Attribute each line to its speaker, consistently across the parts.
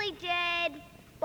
Speaker 1: nearly dead.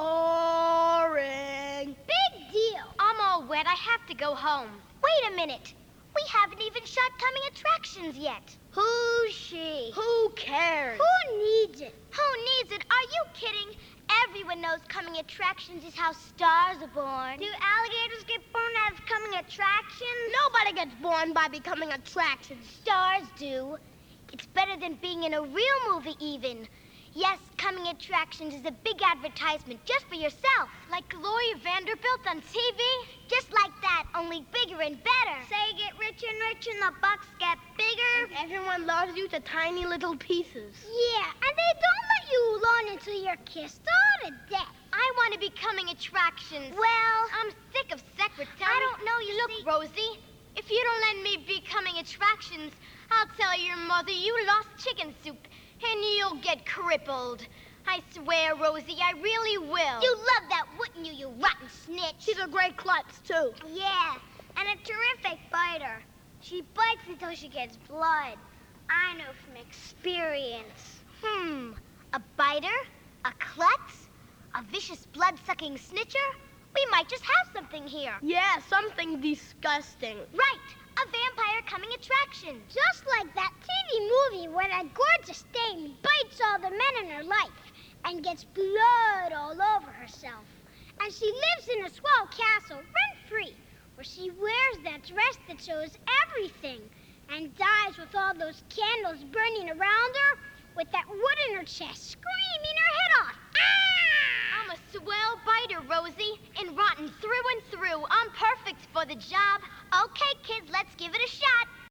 Speaker 2: Boring.
Speaker 1: Big deal.
Speaker 3: I'm all wet. I have to go home.
Speaker 1: Wait a minute. We haven't even shot coming attractions yet. Who's she?
Speaker 2: Who cares?
Speaker 1: Who needs it? Who needs it? Are you kidding? Everyone knows coming attractions is how stars are born. Do alligators get born out of coming attractions?
Speaker 2: Nobody gets born by becoming attractions.
Speaker 1: Stars do. It's better than being in a real movie even. Yes, coming attractions is a big advertisement just for yourself.
Speaker 3: Like Gloria Vanderbilt on TV?
Speaker 1: Just like that, only bigger and better. Say get richer and richer and the bucks get bigger.
Speaker 2: And everyone loves you to tiny little pieces.
Speaker 1: Yeah, and they don't let you alone until you're kissed all to death.
Speaker 3: I want to be coming attractions.
Speaker 1: Well,
Speaker 3: I'm sick of secretaries.
Speaker 1: I don't know, you
Speaker 3: Look,
Speaker 1: see...
Speaker 3: Rosie, if you don't let me be coming attractions, I'll tell your mother you lost chicken soup, and you'll get crippled. I swear, Rosie, I really will.
Speaker 1: You'd love that, wouldn't you, you rotten snitch?
Speaker 2: She's a great klutz, too.
Speaker 1: Yeah, and a terrific biter. She bites until she gets blood. I know from experience. A biter? A klutz? A vicious blood-sucking snitcher? We might just have something here.
Speaker 2: Yeah, something disgusting.
Speaker 1: Right, a vampire coming attraction. Just like that TV movie where that gorgeous dame bites all the men in her life and gets blood all over herself. And she lives in a swell castle, rent-free, where she wears that dress that shows everything and dies with all those candles burning around her with that wood in her chest, screaming her head off. Ah!
Speaker 3: I'm a swell biter, Rosie, and rotten through and through. I'm perfect for the job.
Speaker 1: Okay, kids, let's give it a shot.